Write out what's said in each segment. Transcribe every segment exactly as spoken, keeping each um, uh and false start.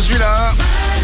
suis là.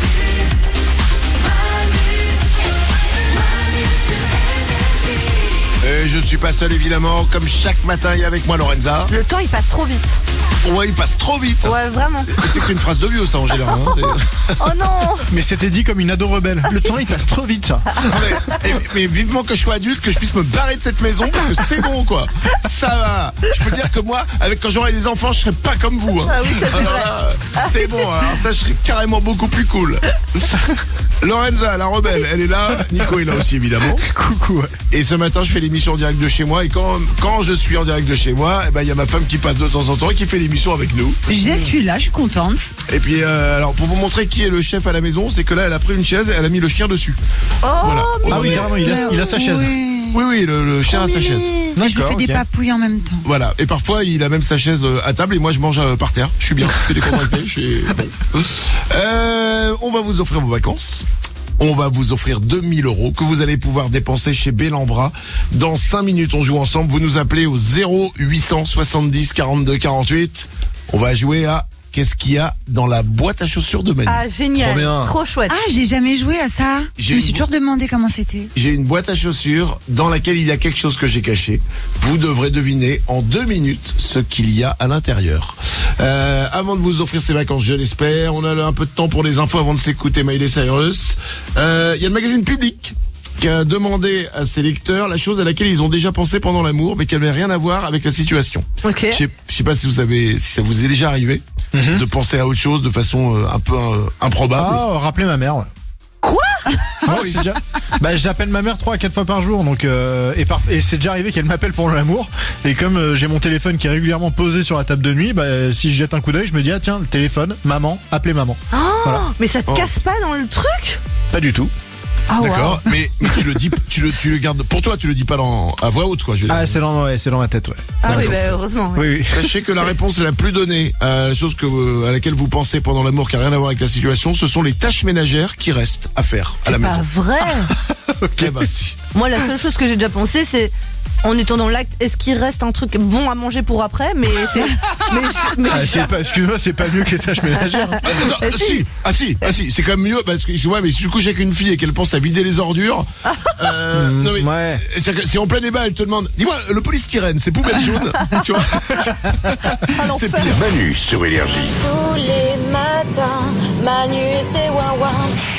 Et je suis pas seul évidemment, comme chaque matin il y a avec moi Lorenza. Le temps il passe trop vite. Ouais, il passe trop vite. Ouais, vraiment. C'est que c'est une phrase de vieux ça en général. Hein, oh non. Mais c'était dit comme une ado rebelle. Le temps il passe trop vite ça. mais, mais vivement que je sois adulte, que je puisse me barrer de cette maison parce que c'est bon quoi. Ça va. Je peux dire que moi, avec quand j'aurai des enfants, je serai pas comme vous. Hein. Ah oui, ça c'est alors vrai. là, c'est bon. Alors ça, je serai carrément beaucoup plus cool. Lorenza, la rebelle, elle est là. Nico est là aussi évidemment. Coucou. Ouais. Et ce matin, je fais l'émission en direct de chez moi. Et quand quand je suis en direct de chez moi, eh ben il y a ma femme qui passe de temps en temps et qui fait l'émission avec nous. Je suis là, je suis contente. Et puis euh, alors pour vous montrer qui est le chef à la maison, c'est que là elle a pris une chaise et elle a mis le chien dessus. Oh, Voilà. Ah oui, carrément, il a, il a sa chaise. Oui. Oui oui, le, le chien a sa chaise. Et je lui D'accord, fais des ok. papouilles en même temps. Voilà. Et parfois il a même sa chaise euh, à table et moi je mange euh, par terre. Je suis bien. Je suis décontracté. Je suis. Euh, on va vous offrir vos vacances. On va vous offrir deux mille euros que vous allez pouvoir dépenser chez Bellambra. Dans cinq minutes, on joue ensemble. Vous nous appelez au zéro huit cent soixante-dix quarante-deux quarante-huit. On va jouer à qu'est-ce qu'il y a dans la boîte à chaussures de Manu. Ah génial, Trop bien. trop chouette. Ah, j'ai jamais joué à ça. J'ai Je me suis une- toujours demandé comment c'était. J'ai une boîte à chaussures dans laquelle il y a quelque chose que j'ai caché. Vous devrez deviner en deux minutes ce qu'il y a à l'intérieur. Euh, avant de vous offrir ces vacances, je l'espère, on a un peu de temps pour les infos avant de s'écouter Miley Cyrus. Euh, il y a le magazine Public qui a demandé à ses lecteurs la chose à laquelle ils ont déjà pensé pendant l'amour, mais qui n'avait rien à voir avec la situation. Ok. Je sais, je sais pas si vous avez, si ça vous est déjà arrivé de penser à autre chose de façon euh, un peu euh, improbable. Ah, rappelez ma mère. Ouais. Quoi Ah oui, c'est déjà. Bah, j'appelle ma mère trois à quatre fois par jour, donc euh, et, parf... et c'est déjà arrivé qu'elle m'appelle pour l'amour. Et comme euh, j'ai mon téléphone qui est régulièrement posé sur la table de nuit, bah si je jette un coup d'œil, je me dis ah tiens le téléphone, maman, appelez maman. Oh, Voilà. mais ça te Oh. casse pas dans le truc? Pas du tout. Ah ouais. D'accord, mais, mais tu le dis, tu le, tu le gardes, pour toi, tu le dis pas dans, à voix haute, quoi, je veux dire. Ah c'est dans, ouais, c'est dans ma tête, ouais. Ah oui, D'accord. bah heureusement. ouais. Oui, oui. Sachez que la réponse la plus donnée à la chose que, vous- à laquelle vous pensez pendant l'amour qui a rien à voir avec la situation, ce sont les tâches ménagères qui restent à faire à la C'est pas maison. vrai. Eh ben, si. Moi, la seule chose que j'ai déjà pensé, c'est en étant dans l'acte, est-ce qu'il reste un truc bon à manger pour après? Mais c'est, mais, mais- Ah, c'est pas, excuse-moi, c'est pas mieux que les tâches ménagères. Ah, non, Eh, ah, si. si, ah si, ah si, c'est quand même mieux parce que excuse-moi, mais si tu couches avec une fille et qu'elle pense à vider les ordures, euh, non mais Ouais. c'est-à-dire que si en plein débat elle te demande, dis-moi le polystyrène, c'est poubelle jaune, tu vois, Ah, c'est l'enfer. pire. Manu sur Énergie. Tous les matins, Manu et ses ouin-ouin.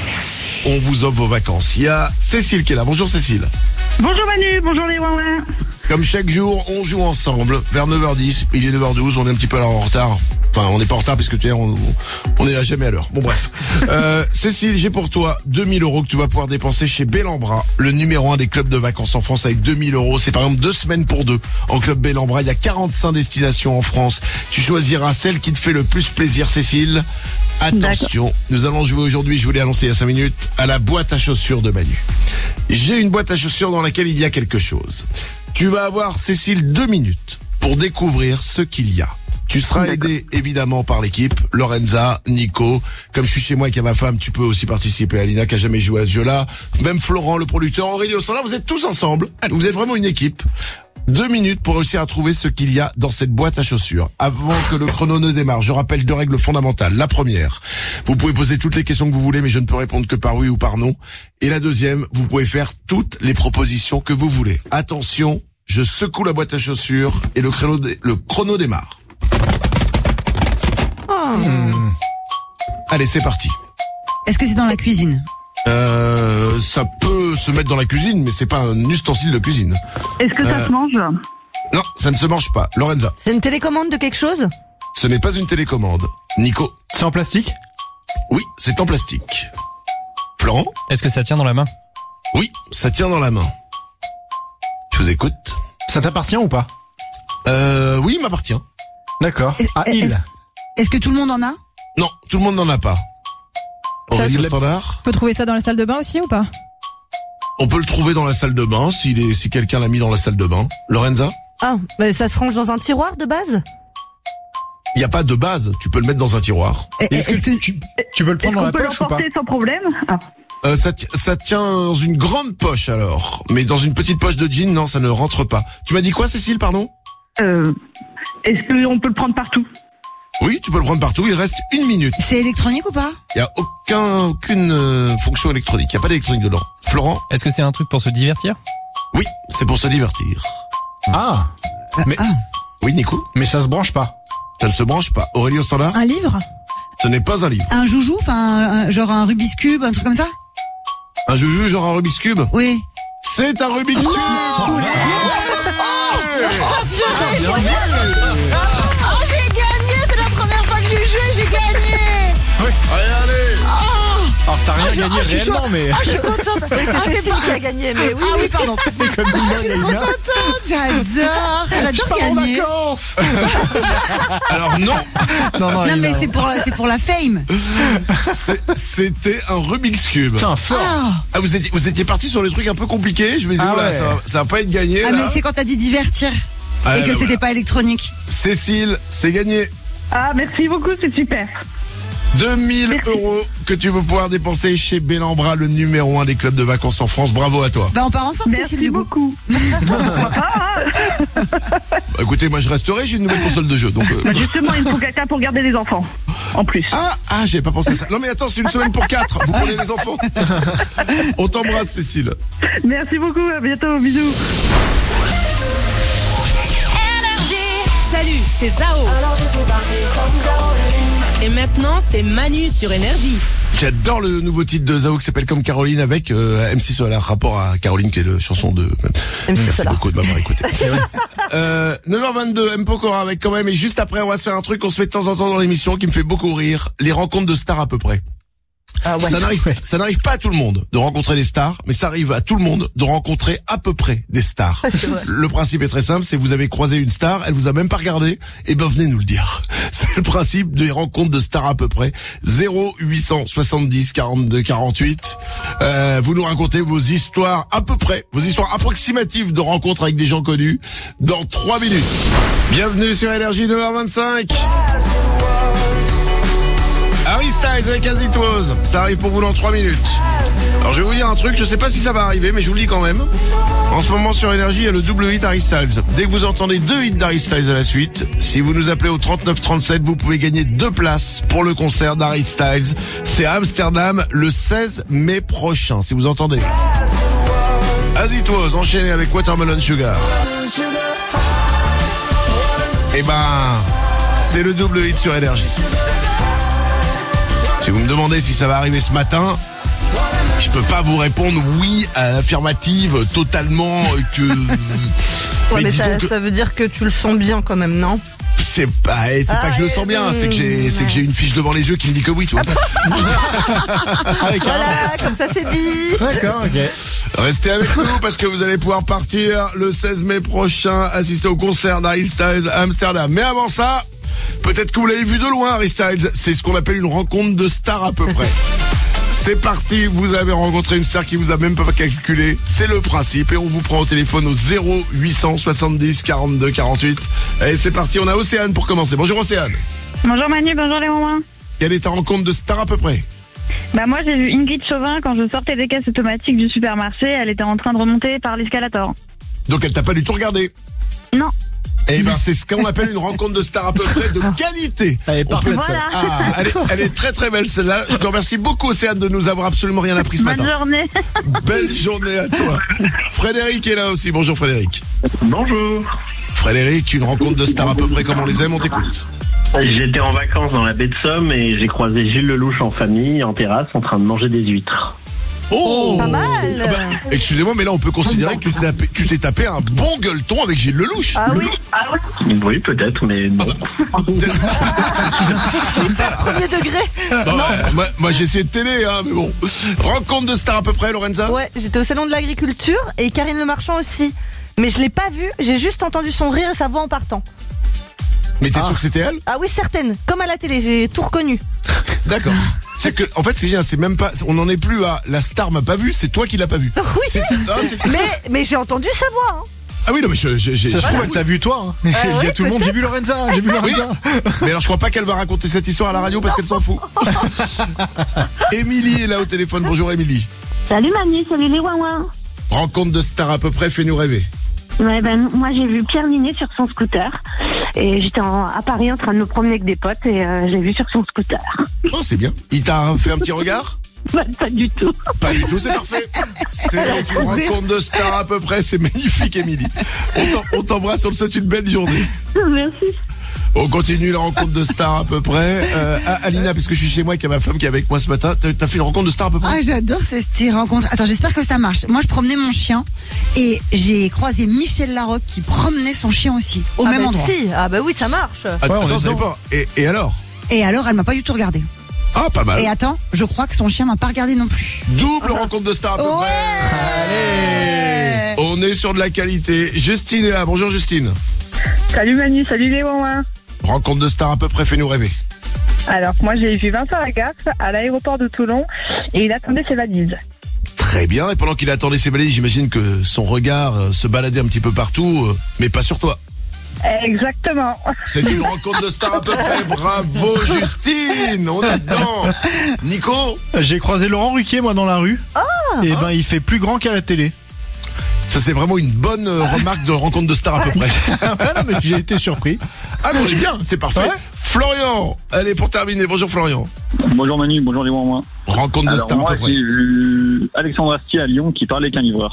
On vous offre vos vacances. Il y a Cécile qui est là. Bonjour Cécile. Bonjour Manu, bonjour les ouin-ouin. Comme chaque jour, on joue ensemble vers neuf heures dix. Il est neuf heures douze, on est un petit peu en retard. Enfin, on n'est pas en retard parce que tu sais, on, on est jamais à l'heure. Bon bref. Euh, Cécile, j'ai pour toi deux mille euros que tu vas pouvoir dépenser chez Bellambra, le numéro un des clubs de vacances en France avec deux mille euros. C'est par exemple deux semaines pour deux en club Bellambra. Il y a quarante-cinq destinations en France. Tu choisiras celle qui te fait le plus plaisir, Cécile. Attention, nous allons jouer aujourd'hui, je vous l'ai annoncé il y a cinq minutes, à la boîte à chaussures de Manu. J'ai une boîte à chaussures dans laquelle il y a quelque chose. Tu vas avoir, Cécile, deux minutes pour découvrir ce qu'il y a. Tu seras aidé évidemment par l'équipe, Lorenza, Nico. Comme je suis chez moi avec ma femme, tu peux aussi participer. Alina qui a jamais joué à ce jeu-là. Même Florent, le producteur, Aurélie au standard, vous êtes tous ensemble. Vous êtes vraiment une équipe. Deux minutes pour réussir à trouver ce qu'il y a dans cette boîte à chaussures. Avant que le chrono ne démarre, je rappelle deux règles fondamentales. La première, vous pouvez poser toutes les questions que vous voulez, mais je ne peux répondre que par oui ou par non. Et la deuxième, vous pouvez faire toutes les propositions que vous voulez. Attention, je secoue la boîte à chaussures et le chrono, dé- le chrono démarre. Oh. Allez, c'est parti. Est-ce que c'est dans la cuisine? Euh, ça peut se mettre dans la cuisine, mais c'est pas un ustensile de cuisine. Est-ce que ça Euh. se mange? Non, ça ne se mange pas. Lorenza, C'est une télécommande de quelque chose? ce n'est pas une télécommande. Nico, C'est en plastique? oui, c'est en plastique. Florent, Est-ce que ça tient dans la main? oui, ça tient dans la main. Je vous écoute. Ça t'appartient ou pas? Euh, oui, il m'appartient. D'accord. Ah, Est-ce- il. Est-ce que tout le monde en a? Non, tout le monde n'en a pas. Aurélie c'est au la- standard. On peut trouver ça dans la salle de bain aussi ou pas? On peut le trouver dans la salle de bain, s'il est, si quelqu'un l'a mis dans la salle de bain. Lorenza, Ah, bah ça se range dans un tiroir de base? il n'y a pas de base, tu peux le mettre dans un tiroir. Et- Est-ce Est-ce que, que tu, tu veux le Est-ce prendre dans qu'on la peut poche ou pas? l'emporter sans problème? Ah. Euh, ça, ti- ça tient dans une grande poche alors. Mais dans une petite poche de jean, non, ça ne rentre pas. Tu m'as dit quoi, Cécile, pardon? Euh, Est-ce qu'on peut le prendre partout? Oui, tu peux le prendre partout, il reste une minute. C'est électronique ou pas? Il y a aucun, aucune euh, fonction électronique, il n'y a pas d'électronique dedans. Florent? Est-ce que c'est un truc pour se divertir? Oui, c'est pour se divertir. Ah. Mais, Ah. Oui, Nico? mais ça se branche pas. Ça ne se branche pas. Aurélie au standard? Un livre? Ce n'est pas un livre. Un joujou, enfin, un- genre un Rubik's Cube, un truc comme ça? Un joujou genre un Rubik's Cube? Oui. C'est un Rubik's Cube! Oh, j'ai gagné! C'est la première fois que j'ai joué, j'ai gagné! Allez, allez! Alors t'as rien Ah, je- gagné ah, je suis réellement, chaud. mais Ah, je suis contente! Ah, c'est Cécile pas... qui a gagné, mais oui. Ah oui, pardon. comme une Je suis trop contente! J'adore! J'adore en gagner! vacances. Alors non, Non, non, Non, mais évidemment. c'est pour, c'est pour la fame! c'est- c'était un Rubik's Cube. Putain, fort. Ah! Ah, vous étiez, vous étiez parti sur les trucs un peu compliqués. Je me disais, Ah voilà, ouais. ça, va- ça va pas être gagné. Ah, là. mais c'est quand t'as dit divertir. Ah, Et là, que c'était voilà. pas électronique. Cécile, c'est gagné. Ah, merci beaucoup, c'est super. deux mille euros que tu vas pouvoir dépenser chez Bellambra, le numéro un des clubs de vacances en France. Bravo à toi. Bah, on part ensemble, Merci Cécile, du coup. beaucoup. Bah, écoutez, moi je resterai, j'ai une nouvelle console de jeu. Donc, euh, Bah, justement, il me faut quelqu'un pour garder les enfants. En plus. Ah, ah, j'avais pas pensé à ça. Non mais attends, c'est une semaine pour quatre. Vous prenez les enfants. On t'embrasse, Cécile. Merci beaucoup, à bientôt, bisous. Salut, c'est Zao. Alors je suis partie comme Caroline. Et maintenant, c'est Manu sur Énergie. J'adore le nouveau titre de Zao qui s'appelle Comme Caroline avec euh, M six Solar, rapport à Caroline qui est la chanson de... M six Merci Solar. beaucoup de m'avoir écouté. euh, neuf heures vingt-deux, M Pokora avec quand même, et juste après on va se faire un truc qu'on se fait de temps en temps dans l'émission qui me fait beaucoup rire, les rencontres de stars à peu près. Ah ouais. Ça n'arrive, ça n'arrive pas à tout le monde de rencontrer des stars, mais ça arrive à tout le monde de rencontrer à peu près des stars. C'est vrai. Le principe est très simple, c'est vous avez croisé une star, elle vous a même pas regardé, et ben venez nous le dire. C'est le principe des rencontres de stars à peu près. zéro huit cent soixante-dix quarante-deux quarante-huit. Euh, vous nous racontez vos histoires à peu près, vos histoires approximatives de rencontres avec des gens connus dans trois minutes. Bienvenue sur Énergie neuf heures vingt-cinq. Harry Styles avec As It Was, ça arrive pour vous dans trois minutes. Alors je vais vous dire un truc, je sais pas si ça va arriver, mais je vous le dis quand même. En ce moment sur Énergie, il y a le double hit Harry Styles. Dès que vous entendez deux hits d'Harry Styles à la suite, si vous nous appelez au trente-neuf trente-sept, vous pouvez gagner deux places pour le concert d'Harry Styles. C'est à Amsterdam le seize mai prochain, si vous entendez. As It Was, enchaîné avec Watermelon Sugar. Eh ben, c'est le double hit sur Énergie. Si vous me demandez si ça va arriver ce matin, je peux pas vous répondre oui à l'affirmative totalement euh, que. Ouais, mais, disons ça, que ça veut dire que tu le sens bien quand même, non? c'est pas, c'est pas Ah, que je le sens bien, c'est que j'ai, c'est que j'ai une fiche devant les yeux qui me dit que oui, tu vois. Voilà, comme ça c'est dit. D'accord, ok. Restez avec nous parce que vous allez pouvoir partir le seize mai prochain, assister au concert d'Harry Styles à Amsterdam. Mais avant ça, peut-être que vous l'avez vu de loin, Harry Styles. C'est ce qu'on appelle une rencontre de stars à peu près. C'est parti, vous avez rencontré une star qui vous a même pas calculé. C'est le principe et on vous prend au téléphone au zéro huit cent soixante-dix quarante-deux quarante-huit. Allez, c'est parti, on a Océane pour commencer. Bonjour Océane. Bonjour Manu, bonjour les mamans. Quelle est ta rencontre de star à peu près? Bah moi j'ai vu Ingrid Chauvin quand je sortais des caisses automatiques du supermarché, elle était en train de remonter par l'escalator. Donc elle t'a pas du tout regardé? Non. Eh ben c'est ce qu'on appelle une rencontre de star à peu près de qualité. Elle est On parfaite, peut- Voilà. Ah, elle est, elle est très très belle celle-là. Je te remercie beaucoup Océane de nous avoir absolument rien appris ce Bonne matin. journée. Belle journée à toi. Frédéric est là aussi. Bonjour Frédéric. Bonjour. Frédéric, une rencontre de star à peu près comme on les aime, on t'écoute. J'étais en vacances dans la baie de Somme et j'ai croisé Gilles Lelouch en famille, en terrasse, en train de manger des huîtres. Oh, Pas mal. Ah bah, excusez-moi, mais là on peut considérer que tu t'es tapé, tu t'es tapé un bon gueuleton avec Gilles Lelouch. Ah oui, Oui, peut-être, mais bon. premier degré. Non, moi, moi j'ai essayé de télé, hein, mais bon. Rencontre de star à peu près, Lorenza. Ouais, j'étais au salon de l'agriculture et Karine Le Marchand aussi. Mais je l'ai pas vue, j'ai juste entendu son rire et sa voix en partant. Mais t'es sûr que c'était elle? Ah oui, certaine. Comme à la télé, j'ai tout reconnu. D'accord. C'est que, en fait, c'est bien, c'est même pas, on n'en est plus à la star m'a pas vu, c'est toi qui l'as pas vu. Oui. C'est- ah, c'est- Mais, mais j'ai entendu sa voix. Hein. Ah oui, non, mais je, je- j'ai- Ça se j'ai- trouve, elle t'a vu toi. Hein. Elle dit oui, à tout le monde, j'ai vu Lorenza, j'ai vu Oui. Lorenza. Mais alors je crois pas qu'elle va raconter cette histoire à la radio parce qu'elle s'en fout. Émilie est là au téléphone. Bonjour Émilie. Salut Manu, salut les ouin Rencontre de star à peu près, fais-nous rêver. Ouais, ben, moi j'ai vu Pierre Ninet sur son scooter Et j'étais en- à Paris en train de me promener avec des potes et euh, j'ai vu sur son scooter. Oh, c'est bien. Il t'a fait un petit regard? Pas, pas du tout. Pas du tout, c'est parfait. C'est une rencontre de stars à peu près, c'est magnifique, Émilie. On t'em- on t'embrasse, on te souhaite une belle journée. Merci. On continue la rencontre de stars à peu près. Euh, ah, Alina, puisque je suis chez moi et qu'il y a ma femme qui est avec moi ce matin, t'as t'as fait une rencontre de stars à peu près? Ah, j'adore ces petites rencontres. Attends, j'espère que ça marche. Moi, je promenais mon chien et j'ai croisé Michel Larocque qui promenait son chien aussi, au Ah même bah endroit. si. Ah bah oui, ça marche. Attends, Ouais, on attends, est ça dedans. dépend. Et, et alors? Et alors, elle m'a pas du tout regardé. Ah, pas mal. Et attends, je crois que son chien m'a pas regardé non plus. Double rencontre de stars à peu Ouais. près. Allez, on est sur de la qualité. Justine est là. Bonjour Justine. Salut Manu, salut les ouin. Rencontre de stars à peu près, fais-nous rêver. Alors, moi, j'ai vu Vincent Lagaffe à l'aéroport de Toulon et il attendait ses valises. Très bien. Et pendant qu'il attendait ses valises, j'imagine que son regard euh, se baladait un petit peu partout, euh, mais pas sur toi. Exactement. C'est une rencontre de stars à peu près. Bravo Justine, on est dedans. Nico, J'ai croisé Laurent Ruquier, moi, dans la rue. Et ben, il fait plus grand qu'à la télé. ça c'est vraiment une bonne euh, remarque de rencontre de stars à peu près. Voilà, mais j'ai été surpris. Ah non, on est bien, c'est parfait. Ouais. Florian, allez pour terminer. Bonjour Florian. Bonjour Manu, bonjour les moins. Rencontre de Alors stars moi à peu près. j'ai vu Alexandre Astier à Lyon qui parlait qu'un livreur.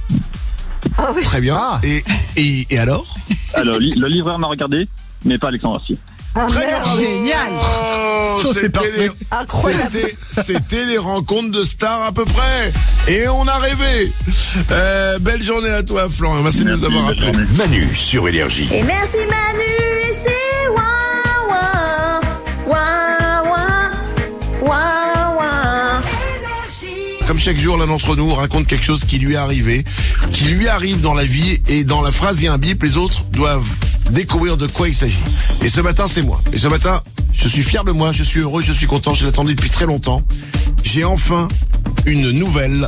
Ah oui. Très bien. Ah. Et, et, et alors? Alors li- le livreur m'a regardé, mais pas Alexandre Astier. Ah, Très bien, merde. bravo. Génial. Oh, Ça, c'est c'était parfait. les, Incroyable. c'était, c'était les rencontres de stars à peu près. Et on a rêvé. Euh, belle journée à toi, Florian. Merci, de nous Merci, avoir belle appelés. journée. Manu sur Énergie. Et merci Manu et c'est ouin ouin ouin ouin ouin. Comme chaque jour, l'un d'entre nous raconte quelque chose qui lui est arrivé, qui lui arrive dans la vie, et dans la phrase il y a un bip, les autres doivent découvrir de quoi il s'agit. Et ce matin, c'est moi. Et ce matin, je suis fier de moi, je suis heureux, je suis content, je l'attendu depuis très longtemps. J'ai enfin une nouvelle.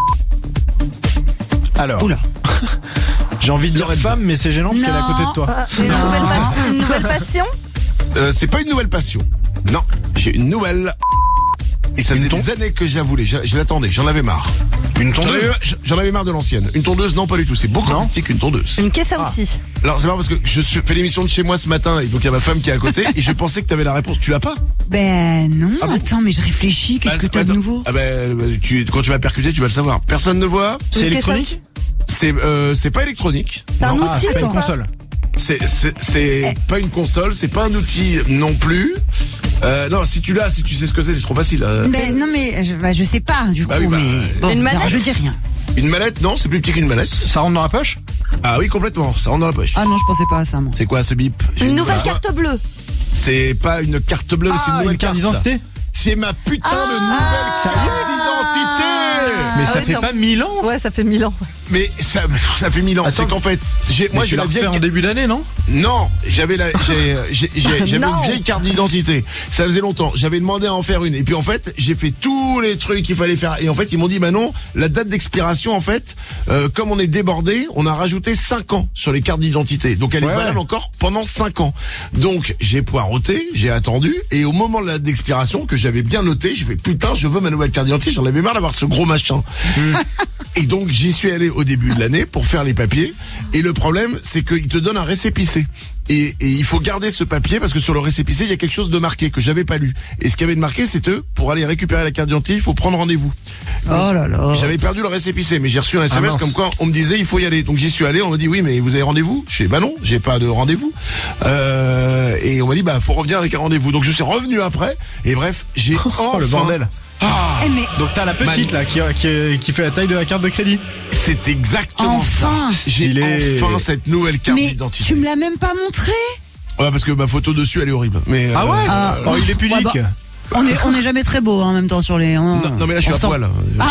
Alors. Oula. J'ai envie de dire Lorenza. femme, mais c'est gênant parce qu'elle est à côté de toi. Ah, une, Non. nouvelle passion, une nouvelle passion. Euh, c'est pas une nouvelle passion. Non, j'ai une nouvelle. Et ça faisait ton- des années que je la voulais, je, je l'attendais, j'en avais marre. Une J'en tondeuse. avais, j'en avais marre de l'ancienne. Une tondeuse, non pas du tout, c'est beaucoup Non. plus petit qu'une tondeuse. Une caisse à outils. Alors c'est marrant parce que je suis- fais l'émission de chez moi ce matin, et donc il y a ma femme qui est à côté, et je pensais que t'avais la réponse. Tu l'as pas? Ben non, Ah bon? attends, mais je réfléchis, qu'est-ce Bah, que t'as de attends. nouveau? Ah ben, tu, quand tu vas percuter, tu vas le savoir. Personne ne voit. C'est Une caisse à électronique? C'est euh, c'est pas électronique. C'est un Non. Ah, outil c'est pas ou une pas console. C'est c'est c'est pas une console, c'est pas un outil non plus. Euh, non, si tu l'as, si tu sais ce que c'est, c'est trop facile. Euh, Ben non, mais je, bah, je sais pas, du coup, Bah oui, bah, mais bon, Une alors, manette je dis rien. Une mallette, non, c'est plus petit qu'une mallette. Ça rentre dans la poche? Ah oui, complètement. Ça rentre dans la poche. Ah non, je pensais pas à ça, moi. C'est quoi ce bip? J'ai Une nouvelle nouvelle- carte bleue. C'est pas une carte bleue, c'est une Ah, nouvelle une carte d'identité? C'est ma putain de nouvelle Ah. carte d'identité. Mais Ah ça oui, fait non. pas mille ans? Ouais, ça fait mille ans. Mais ça, ça fait mille ans. Attends. C'est qu'en fait, j'ai, moi Mais tu j'ai l'as la refait vieille. en début d'année, non? Non, j'avais la, j'ai, j'ai- j'ai- j'avais Non. une vieille carte d'identité. Ça faisait longtemps. J'avais demandé à en faire une. Et puis en fait, j'ai fait tous les trucs qu'il fallait faire. Et en fait, ils m'ont dit, bah non, la date d'expiration, en fait, euh, comme on est débordé, on a rajouté cinq ans sur les cartes d'identité. Donc elle est Ouais, valable ouais. encore pendant cinq ans. Donc j'ai poireauté, j'ai attendu. Et au moment de la date d'expiration, que j'avais bien noté, j'ai fait, putain, je veux ma nouvelle carte d'identité. J'en avais marre d'avoir ce gros machin. Et donc j'y suis allé au début de l'année pour faire les papiers. Et le problème, c'est qu'il te donne un récépissé. Et, et il faut garder ce papier parce que sur le récépissé, il y a quelque chose de marqué que j'avais pas lu. Et ce qu'il y avait de marqué, c'était pour aller récupérer la carte d'identité, il faut prendre rendez-vous. Oh là là. J'avais perdu le récépissé, mais j'ai reçu un S M S mince. comme quoi on me disait il faut y aller. Donc j'y suis allé, on m'a dit oui, mais vous avez rendez-vous? Je fais bah non, j'ai pas de rendez-vous. Euh, et on m'a dit bah faut revenir avec un rendez-vous. Donc je suis revenu après. Et bref, j'ai enfin. Oh, le bordel. Ah, Eh mais Donc t'as la petite, là, qui, qui, qui fait la taille de la carte de crédit. c'est exactement Enfin. ça. J'ai Stylé. enfin cette nouvelle carte mais d'identité. tu me l'as même pas montré. Ouais, parce que ma photo dessus, elle est horrible. Mais Ah euh, ouais? Ah. Oh, il est pudique. Ouais, bah, On est on est jamais très beau hein, en même temps sur les. on- non, non, mais là je suis on à sent- poil. Ah,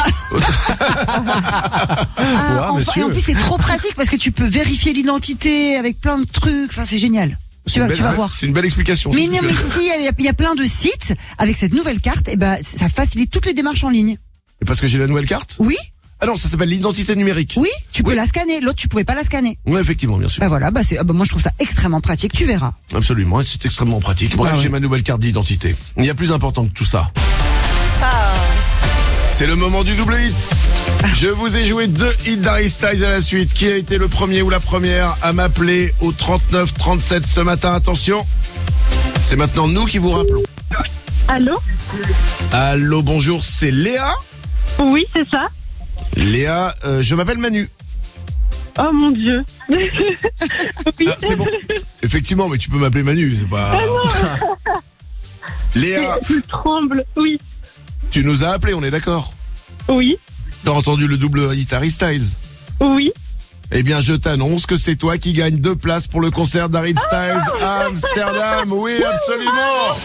Ouais, enfin, monsieur. et en plus c'est trop pratique parce que tu peux vérifier l'identité avec plein de trucs. Enfin c'est génial. Tu C'est vas une tu vas belle- voir. C'est une belle explication. Mais c'est non ce que- mais si il y, a- il y a plein de sites avec cette nouvelle carte et ben ça facilite toutes les démarches en ligne. Et parce que j'ai la nouvelle carte? Oui Ah non, ça s'appelle l'identité numérique. oui tu peux Oui. la scanner. L'autre tu pouvais pas la scanner. Oui, effectivement, bien sûr. Bah voilà bah c'est ah bah, moi je trouve ça extrêmement pratique. Tu verras. Absolument, c'est extrêmement pratique. Bref, Ah ouais. j'ai ma nouvelle carte d'identité. Il y a plus important que tout ça. C'est le moment du double hit. Je vous ai joué deux hits d'Harry Styles à la suite. Qui a été le premier ou la première à m'appeler au trente-neuf trente-sept ce matin? Attention, c'est maintenant nous qui vous rappelons. Allô? Allô, bonjour, c'est Léa? Oui, c'est ça. Léa, euh, je m'appelle Manu. Oh mon Dieu. Oui. Ah, c'est bon. Effectivement, mais tu peux m'appeler Manu, c'est pas... Ah Léa, je tremble, oui. tu nous as appelé, on est d'accord? Oui. T'as entendu le double hit Harry Styles? Oui. Eh bien, je t'annonce que c'est toi qui gagne deux places pour le concert d'Harry Styles à Amsterdam. Oui, absolument.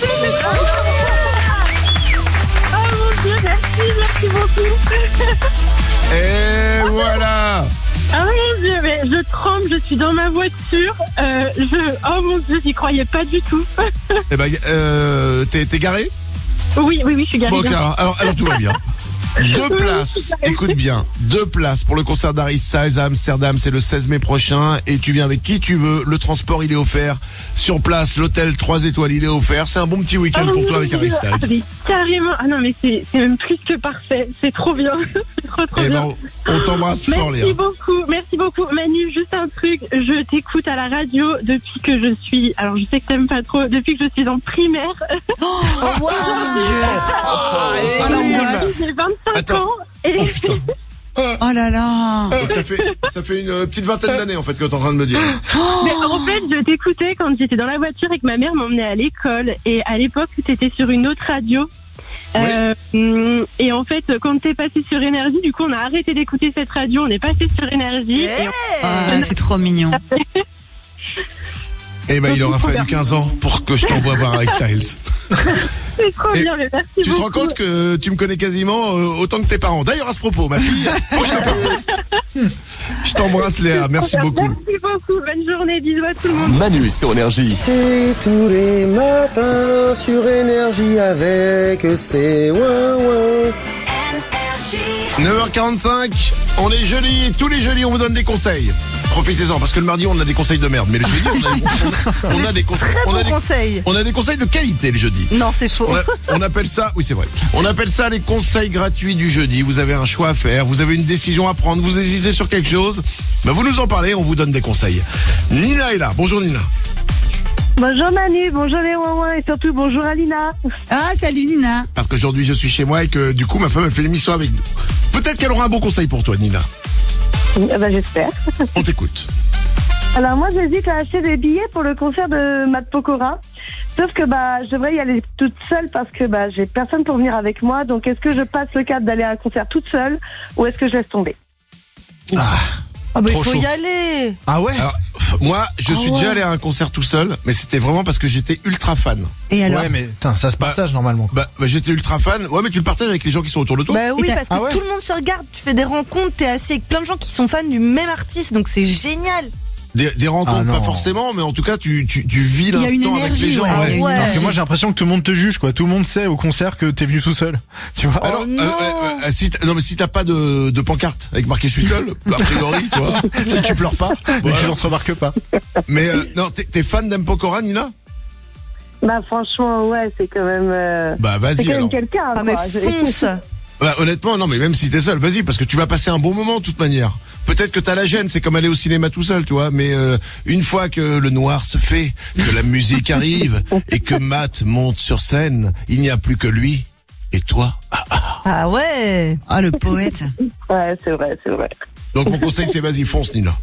Oh mon Dieu, merci, merci beaucoup. Et voilà. Ah mon Dieu, mais je tremble, je suis dans ma voiture. Euh, je, oh mon Dieu, j'y croyais pas du tout. Eh ben, euh, t'es, t'es garé? Oui, oui, oui, je suis garée. Bon, ok, alors, alors, alors tout va bien. Deux places, écoute bien, deux places pour le concert d'Harry Styles à Amsterdam, c'est le seize mai prochain et tu viens avec qui tu veux, le transport il est offert, sur place l'hôtel trois étoiles il est offert, c'est un bon petit week-end Oh pour mon toi avec Dieu. Harry Styles. Ah, mais carrément, ah non mais c'est, c'est même plus que parfait, c'est trop bien, c'est trop trop Eh bien. ben, on t'embrasse fort Léa. Merci beaucoup, merci beaucoup Manu, juste un truc, je t'écoute à la radio depuis que je suis, alors je sais que t'aimes pas trop, depuis que je suis en primaire. Oh, wow, mon Dieu. Oh, J'ai vingt-cinq Attends. ans et... Oh putain. Oh là là. Donc ça fait, ça fait une euh, petite vingtaine d'années en fait que t'es en train de me dire. Mais en fait, je t'écoutais quand j'étais dans la voiture et que ma mère m'emmenait à l'école. Et à l'époque, t'étais sur une autre radio. Oui. Euh, et en fait, quand t'es passé sur Énergie, du coup, on a arrêté d'écouter cette radio. On est passé sur Énergie. Yeah. Et on... Ah, c'est trop mignon. Eh ben il aura fallu quinze ans pour que je t'envoie voir Harry Styles. C'est trop Et bien, mais merci Tu te beaucoup. rends compte que tu me connais quasiment euh, autant que tes parents. D'ailleurs à ce propos, ma fille, faut que je te parle. Je t'embrasse Léa, merci beaucoup. Merci beaucoup. Bonne journée. Bisous à tout le monde. Manu sur Énergie. C'est tous les matins sur Énergie avec ses ouin ouin. neuf heures quarante-cinq, on est jeudi, tous les jeudis on vous donne des conseils. Profitez-en, parce que le mardi on a des conseils de merde, mais le jeudi on a, on a, on a des conseils. Très On a bon des, conseil. on a des conseils de qualité le jeudi. Non, c'est faux. On, a- on appelle ça, oui c'est vrai, on appelle ça les conseils gratuits du jeudi. Vous avez un choix à faire, vous avez une décision à prendre, vous hésitez sur quelque chose, ben vous nous en parlez, on vous donne des conseils. Nina est là, bonjour Nina. Bonjour Manu, bonjour les ouin et surtout bonjour Alina. Ah, salut Nina. Parce qu'aujourd'hui je suis chez moi et que du coup ma femme elle fait l'émission avec nous. Peut-être qu'elle aura un bon conseil pour toi Nina. Ah bah, j'espère. On t'écoute. Alors moi j'hésite à acheter des billets pour le concert de Matt Pokora. Sauf que bah je devrais y aller toute seule parce que bah j'ai personne pour venir avec moi. Donc est-ce que je passe le cap d'aller à un concert toute seule ou est-ce que je laisse tomber? Ah. Ah bah il Trop faut chaud. y aller. Ah ouais? Alors, pff, moi, je Ah suis ouais. déjà allé à un concert tout seul, mais c'était vraiment parce que j'étais ultra fan. Et alors? Ouais, mais putain, ça se partage normalement. Bah, bah, j'étais ultra fan. Ouais, mais tu le partages avec les gens qui sont autour de toi. Bah oui, Et t'as- parce que Ah ouais tout le monde se regarde, tu fais des rencontres, t'es assis avec plein de gens qui sont fans du même artiste, donc c'est génial. Des, des rencontres, Ah non. pas forcément, mais en tout cas, tu, tu, tu vis Il y a une l'instant avec énergie, les gens. ouais, ouais. il y a une Ouais. Alors que énergie. moi j'ai l'impression que tout le monde te juge quoi. Tout le monde sait au concert que t'es venu tout seul. Tu vois? Alors, Oh non. euh, euh, euh, si t'as- non mais si t'as pas de, de pancarte avec marqué je suis seul, a priori, tu vois. Si tu pleures pas, Voilà. les gens se remarquent pas. Mais euh, non, t'es, t'es fan d'M Pokora, Nina? Bah franchement ouais c'est quand même euh, Bah c'est vas-y quand même alors. quelqu'un Ah mais quoi. Je- fonce. Bah, honnêtement, non mais même si t'es seul, vas-y, parce que tu vas passer un bon moment de toute manière. Peut-être que t'as la gêne, c'est comme aller au cinéma tout seul, tu vois. Mais euh, une fois que le noir se fait, que la musique arrive et que Matt monte sur scène, il n'y a plus que lui et toi. Ah, ah. Ah ouais. Ah, le poète. Ouais c'est vrai c'est vrai. Donc mon conseil c'est vas-y, fonce Nina.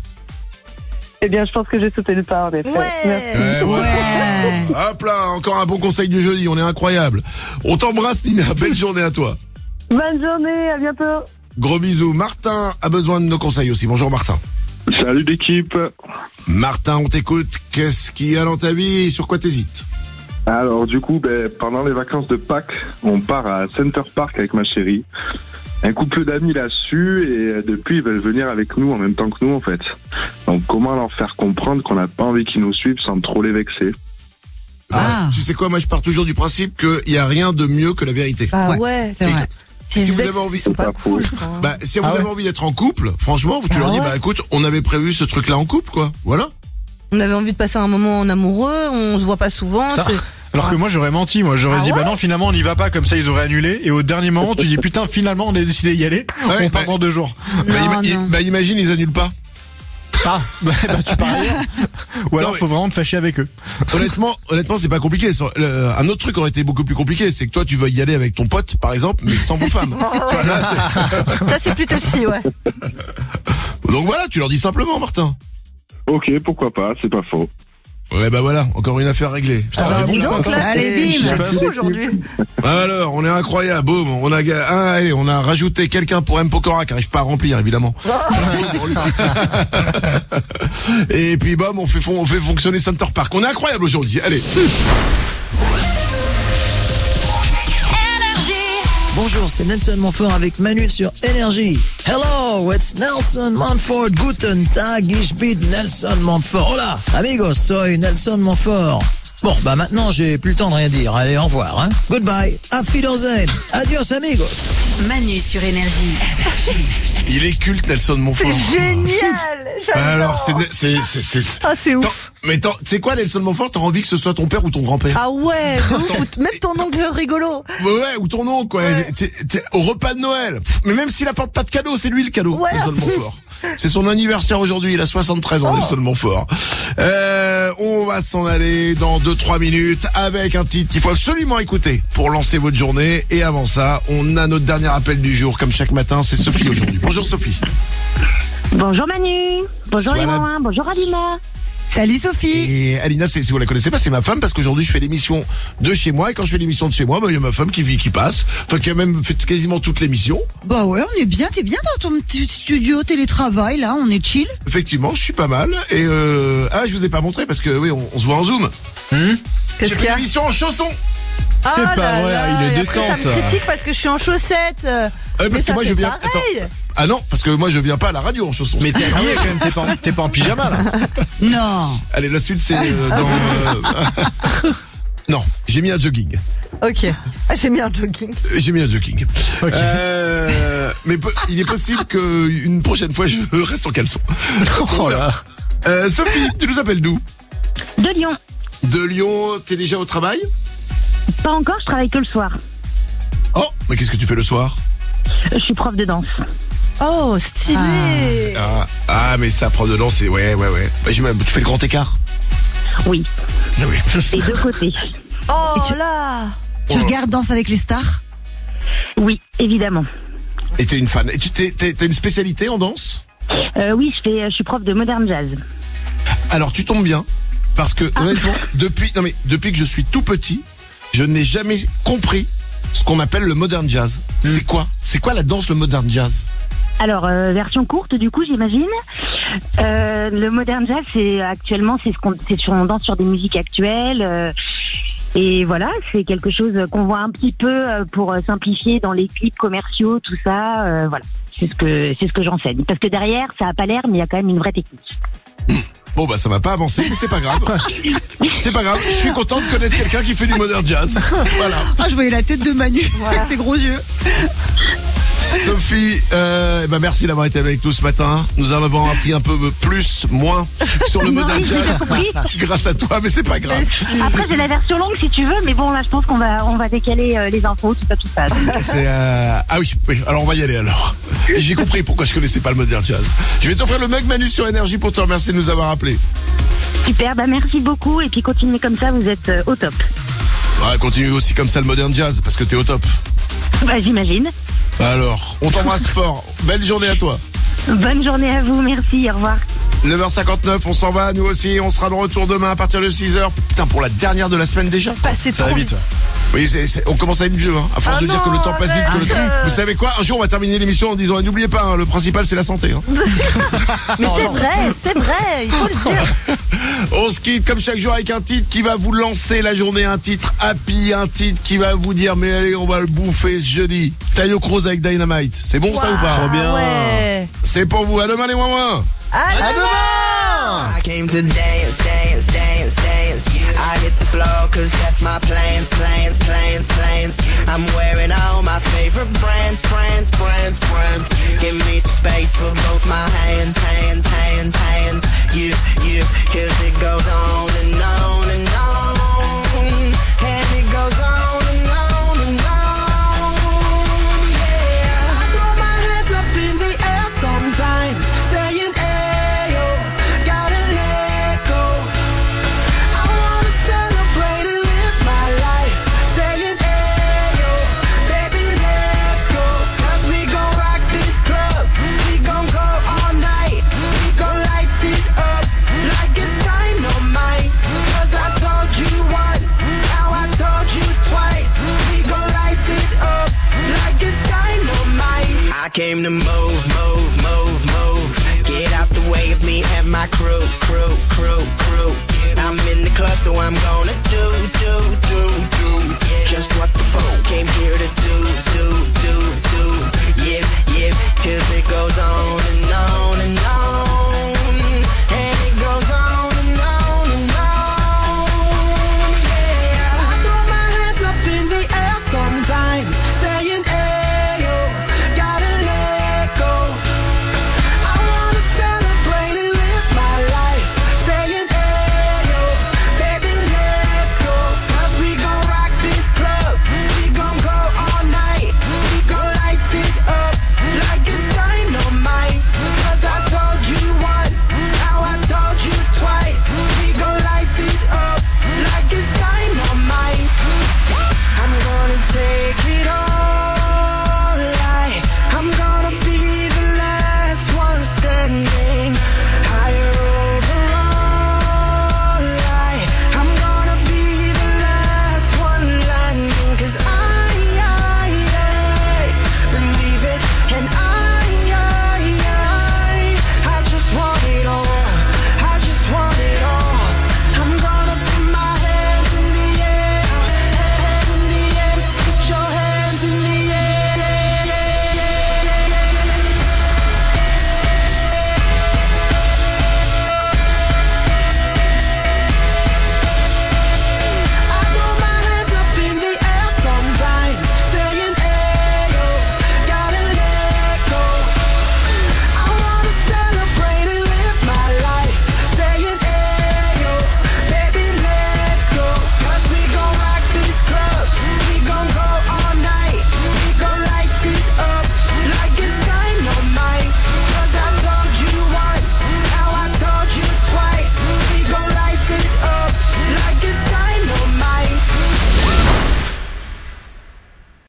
Eh bien je pense que j'ai sauté le pas en effet. Ouais. Merci. Ouais, voilà. Ouais. Hop là, encore un bon conseil du jeudi, on est incroyable. On t'embrasse Nina, belle journée à toi. Bonne journée, à bientôt. Gros bisous. Martin a besoin de nos conseils aussi. Bonjour Martin. Salut l'équipe. Martin, on t'écoute. Qu'est-ce qu'il y a dans ta vie et sur quoi t'hésites? Alors du coup, ben, pendant les vacances de Pâques, on part à Center Park avec ma chérie. Un couple d'amis l'a su et depuis ils veulent venir avec nous en même temps que nous en fait. Donc comment leur faire comprendre qu'on n'a pas envie qu'ils nous suivent sans trop les vexer? Ah. Tu sais quoi, moi je pars toujours du principe qu'il n'y a rien de mieux que la vérité. Ah ouais, c'est vrai. Si, si vous avez envie, c'est pas cool. bah, si vous Ah avez ouais. envie d'être en couple, franchement, tu Ah leur dis, ouais. bah écoute, on avait prévu ce truc-là en couple, quoi. Voilà. On avait envie de passer un moment en amoureux, on se voit pas souvent. Putain. c'est- Alors que moi j'aurais menti, moi j'aurais Ah dit ouais bah non finalement on n'y va pas, comme ça ils auraient annulé, et au dernier moment tu dis putain finalement on a décidé d'y aller, Ouais, on part bah- dans deux jours. Bah, Non, ima- non. bah, imagine, ils annulent pas. Ah bah, bah tu pars ailleurs. Ou alors Non, mais- faut vraiment te fâcher avec eux. Honnêtement, honnêtement, c'est pas compliqué. Sur- le- Un autre truc aurait été beaucoup plus compliqué, c'est que toi, tu vas y aller avec ton pote, par exemple, mais sans vos femmes. Tu vois, là, c'est- Ça, c'est plutôt chi, ouais. Donc voilà, tu leur dis simplement, Martin. Ok, pourquoi pas, c'est pas faux. Ouais, bah voilà, encore une affaire réglée. Ah, dis donc, là, Allez, c'est- bim. c'est fou aujourd'hui. Alors, on est incroyable, boum, on a, ga- ah, allez, on a rajouté quelqu'un pour M. Pokora qui arrive pas à remplir, évidemment. Et puis, bam, on fait, fon- on fait fonctionner Center Park. On est incroyable aujourd'hui, allez. Bonjour, c'est Nelson Montfort avec Manu sur Énergie. Hello, it's Nelson Montfort. Guten Tag, ich bin Nelson Montfort. Hola, amigos, soy Nelson Montfort. Bon, bah maintenant j'ai plus le temps de rien dire. Allez, au revoir, hein. Goodbye, auf Wiedersehen. Adios, amigos. Manu sur Énergie. Il est culte, Nelson Montfort. C'est génial. Bah J'adore. alors, c'est, c'est, c'est, c'est, Ah, c'est ouf. Attends, mais t'en- tu sais quoi, Nelson Montfort, t'as envie que ce soit ton père ou ton grand-père? Ah ouais, de ouf. Ou même ton oncle rigolo. Ouais, ouais, ou ton oncle, quoi. T'es- t'es au repas de Noël. Pff, mais même s'il apporte pas de cadeau, c'est lui le cadeau, Ouais. Nelson Montfort. C'est son anniversaire aujourd'hui, il a soixante-treize ans, Oh. Nelson Montfort. Euh, on va s'en aller dans deux trois minutes avec un titre qu'il faut absolument écouter pour lancer votre journée. Et avant ça, on a notre dernier appel du jour, comme chaque matin, c'est Sophie aujourd'hui. Bonjour Sophie. Bonjour Manu. Bonjour Sois les la- mamans. Bonjour Alina. Salut Sophie. Et Alina, c'est, si vous la connaissez pas, c'est ma femme, parce qu'aujourd'hui je fais l'émission de chez moi, et quand je fais l'émission de chez moi, bah, il y a ma femme qui, qui passe, enfin qui a même fait quasiment toute l'émission. Bah ouais, on est bien, t'es bien dans ton petit studio télétravail là, on est chill. Effectivement, je suis pas mal. Et euh, ah, je vous ai pas montré parce que oui, on, on se voit en zoom. Hmm Qu'est-ce J'ai qu'il fait y a l'émission en chaussons. C'est Ah pas là vrai, là, il est et après, ça me détente. critique parce que je suis en chaussettes. Ah oui, Mais parce que ça moi fait je viens. pareil. Attends. Ah non, parce que moi je viens pas à la radio en chaussons. Mais t'es habillé quand même, t'es pas, en, t'es pas en pyjama là. Non. Allez, la suite c'est euh, dans. euh, Non, j'ai mis un jogging. Ok. Ah, j'ai mis un jogging. J'ai mis un jogging. Ok. Euh, mais po- il est possible que une prochaine fois je reste en caleçon. Oh là. Euh, Sophie, tu nous appelles d'où? De Lyon. De Lyon. T'es déjà au travail? Pas encore, je travaille que le soir. Oh, mais qu'est-ce que tu fais le soir? Je suis prof de danse. Oh, stylé. Ah, ah mais ça, prof de danse, c'est ouais, ouais, ouais. Bah, j'ai même- tu fais le grand écart. Oui. Ah oui. Et deux côtés. Oh Et tu- là. Tu regardes Danse avec les stars? Oui, évidemment. Et t'es une fan. Et tu t'es, t'es- t'as une spécialité en danse? Euh, oui, je fais, je suis prof de modern jazz. Alors tu tombes bien, parce que honnêtement, depuis, non mais depuis que je suis tout petit, je n'ai jamais compris ce qu'on appelle le modern jazz. C'est quoi? C'est quoi la danse, le modern jazz? Alors, euh, version courte, du coup, j'imagine. Euh, le modern jazz, c'est actuellement, c'est ce qu'on, c'est sur, on danse sur des musiques actuelles. euh, et voilà, c'est quelque chose qu'on voit un petit peu euh, pour euh, simplifier dans les clips commerciaux, tout ça. euh, voilà, c'est ce que, c'est ce que j'enseigne. Parce que derrière, ça a pas l'air, mais il y a quand même une vraie technique. Bon bah ça m'a pas avancé, mais c'est pas grave. C'est pas grave, je suis content de connaître quelqu'un qui fait du modern jazz. Voilà. Ah, je voyais la tête de Manu avec ses gros yeux. Sophie, euh, eh ben merci d'avoir été avec nous ce matin. Nous en avons appris un peu plus, moins sur le Non, modern j'ai jazz compris. grâce à toi, mais c'est pas grave. Après, j'ai la version longue si tu veux, mais bon, là, je pense qu'on va, on va décaler euh, les infos, tout ça, tout ça. C'est euh... ah oui, oui, alors on va y aller alors. J'ai compris pourquoi je connaissais pas le modern jazz. Je vais t'offrir le mug Manu sur Énergie pour te remercier de nous avoir appelés. Super, bah merci beaucoup, et puis continuez comme ça, vous êtes euh, au top. Ouais, continue aussi comme ça le modern jazz parce que t'es au top. Bah, j'imagine. Alors, on t'embrasse fort. Belle journée à toi. Bonne journée à vous, merci, au revoir. neuf heures cinquante-neuf, on s'en va, nous aussi, on sera de retour demain à partir de six heures. Putain, pour la dernière de la semaine déjà. Passez Ça va vite. Ouais. Oui, c'est, c'est- on commence à être vieux, hein, à force Ah de dire non, que le temps passe vite. Que le temps... arrête. Vous savez quoi? Un jour, on va terminer l'émission en disant, n'oubliez pas, hein, le principal, c'est la santé. Hein. Mais c'est vrai, c'est vrai, il faut le dire. On se quitte comme chaque jour avec un titre qui va vous lancer la journée, un titre happy, un titre qui va vous dire, mais allez, on va le bouffer ce jeudi. Tayo Cruz avec Dynamite. C'est bon ça ou pas? Trop bien. Ouais. C'est pour vous. À demain les moins. À demain. I came to dance, dance, dance, dance. I hit the floor cause that's my plans, plans, plans, plans. I'm wearing all my favorite brands, brands, brands, brands. Give me some space for both my hands, hands, hands, hands. You, you, cause it goes on and on and on. club, so I'm gonna do, do, do, do just what the phone came here to do, do, do, do. Yeah, yeah, cause it goes on and on and on.